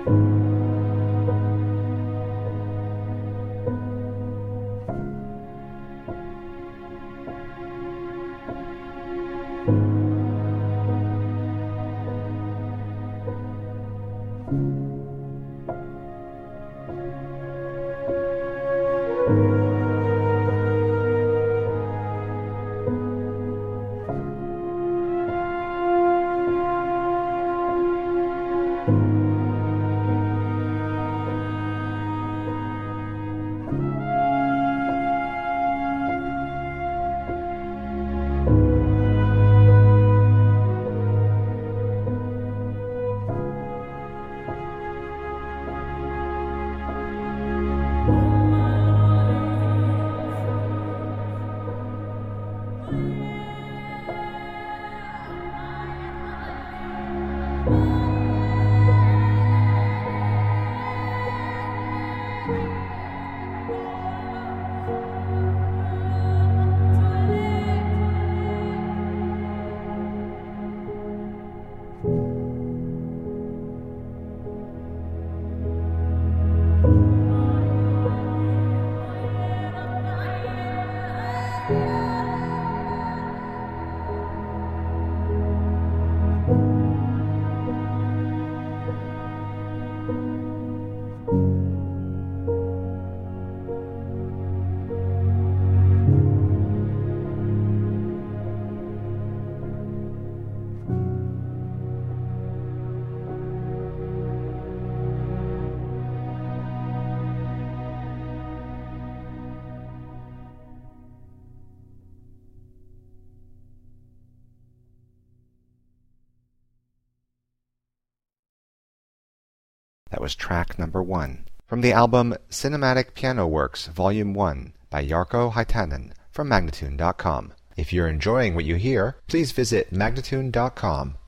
That was track number 1 from the album Cinematic Piano Works Volume 1 by Jarkko Hietanen from Magnatune.com. If you're enjoying what you hear, please visit Magnatune.com